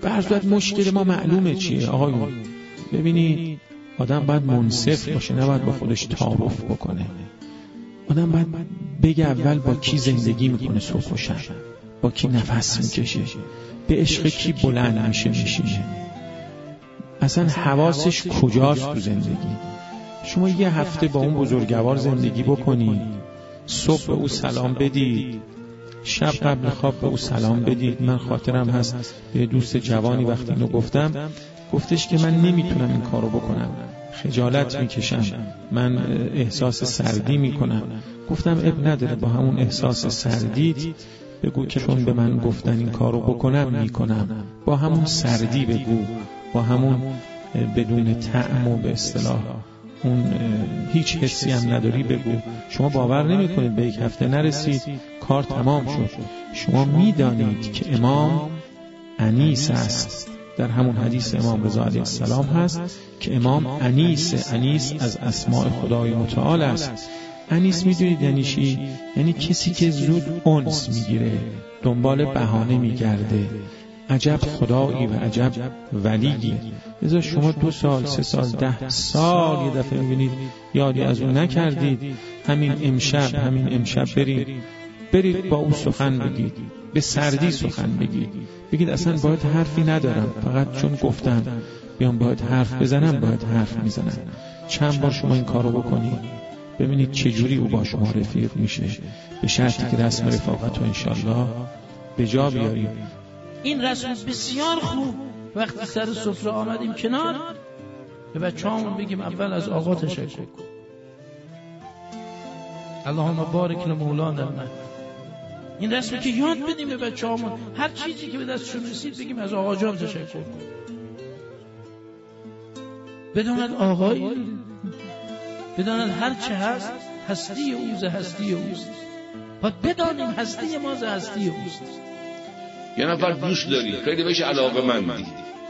به هر صورت مشکل ما معلومه چیه آقایون. ببینید آدم باید منصف باشه، نباید با خودش تعارف بکنه. آدم باید بگه اول با کی زندگی میکنه صبح و شب، با کی نفس میکشه، به عشق کی بلند میشه، اصلا حواسش کجاست تو زندگی. شما یه هفته با اون بزرگوار زندگی بکنید، صبح به او سلام بدید، شب قبل خواب به او سلام بدید. من خاطرم هست به دوست جوانی وقتی اینو گفتش که من نمیتونم این کارو بکنم، خجالت میکشم، من احساس سردی میکنم. گفتم اب نداره، با همون احساس سردیت بگو که چون به من گفتن این کارو بکنم میکنم. با همون سردی بگو، با همون بدون طعم و به اصطلاح اون هیچ حسی هم نداری بگو. شما باور نمی‌کنید به یک هفته نرسید کار تمام شد. شما میدانید که امام انیس است. در همون حدیث امام رضا علیه السلام هست که امام انیس از اسماء خدای متعال است. انیس میدونید یعنی چی؟ یعنی کسی که زود انس میگیره، دنبال بهانه میگرده. عجب خدایی و عجب ولیی. لذا شما 2 سال 3 سال 10 سال یه دفعه میبینید یادی از اون نکردید. همین امشب برید با اون سخن بگید، به سردی سخن بگید اصلا باید حرفی ندارم، فقط چون گفتم بیام باید حرف بزنم، باید حرف میزنم. چند بار شما این کارو بکنید ببینید چجوری او با شما رفیق میشه، به شرطی که رسم رفاقت رو انشالله به جا بیارید. این رسم بسیار خوب. وقتی سر سفره آمدیم کنار، به بچه‌هامون بگیم اول از آقا تشکر کن. اللهم بارک لمولانا. این رسمی که یاد بدیم به بچه‌هامون، هر چیزی که به دستشون رسید بگیم از آقا جان تشکر کن. بداند آقایی، بداند هر چه هست هستی اوست، هستی اوست. باید بدانیم هستی ما ز هستی اوست. یه نفر دوست داری، خیلی بهش علاقه‌مندی.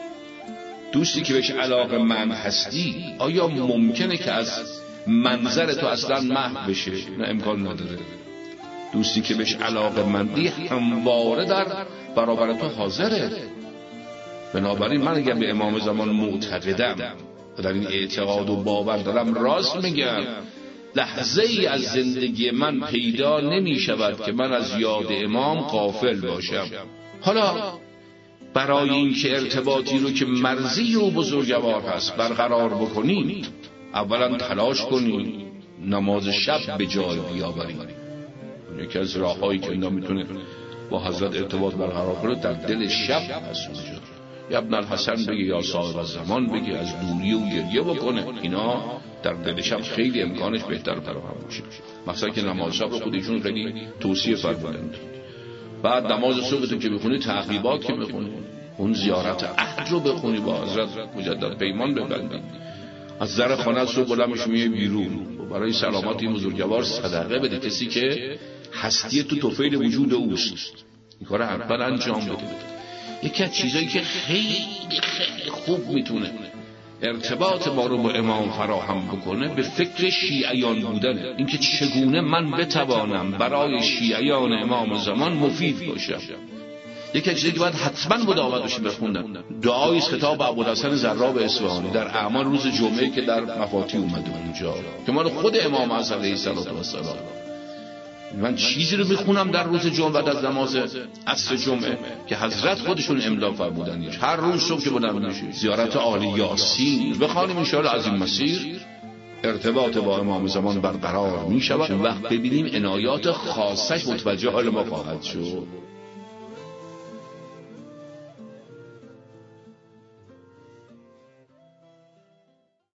دوستی که بهش علاقه‌مند هستی، آیا ممکنه که از منظر تو اصلا محو بشه؟ نه، امکان نداره. دوستی که بهش علاقه‌مندی همواره در برابر تو حاضره. بنابراین من اگر به امام زمان معتقدم و در این اعتقاد و باور دارم، راست میگم، لحظه ای از زندگی من پیدا نمی شود که من از یاد امام غافل باشم. حالا برای اینکه ارتباطی رو که مرضی و بزرگوار هست برقرار بکنید، اولا تلاش کنید نماز شب به جای بیاورید. یکی از راه‌هایی که اینا میتونه با حضرت ارتباط برقرار کنه در دل شب هست. یا ابن الحسن بگی یا صاحب الزمان بگی، از دوری و گریه بکنه. اینا در دل شب خیلی امکانش بهتر فراهم میشه. مثلا که نماز شب رو خودشون خیلی توصیه فرمودند. بعد نماز صبح تو که بخونی، تعقیبات که بخونی، اون زیارت عهد رو بخونی، با حضرت مجدد پیمان ببندی، از در خانه صبح بلندش میای بیرون، برای سلامت این بزرگوار صدقه بده. کسی که هستی تو طفیل وجود اوست، این کار حتما انجام بده. یکی از چیزایی که خیلی خیلی خوب میتونه ارتباط ما رو با امام فراهم بکنه، به فکر شیعیان بودن. اینکه چگونه من بتوانم برای شیعیان امام زمان مفید باشم. یکی از چیزایی که باید حتما مداوم بشه بخوندن، دعای خطاب ابوالحسن زراب اصفهانی در اعمال روز جمعه که در مفاتی اومده اونجا، که مال خود امام علیه السلام. من چیزی رو میخونم در روز جمعه بعد از نماز عصر جمعه که حضرت خودشون املا فرمودن، هر روز صبح که بلند میشه زیارت آل یاسین بخوانیم، ان شاءالله از این مسیر ارتباط با امام زمان برقرار میشود. وقت ببینیم عنایات خاصش متوجه حال ما خواهد شد.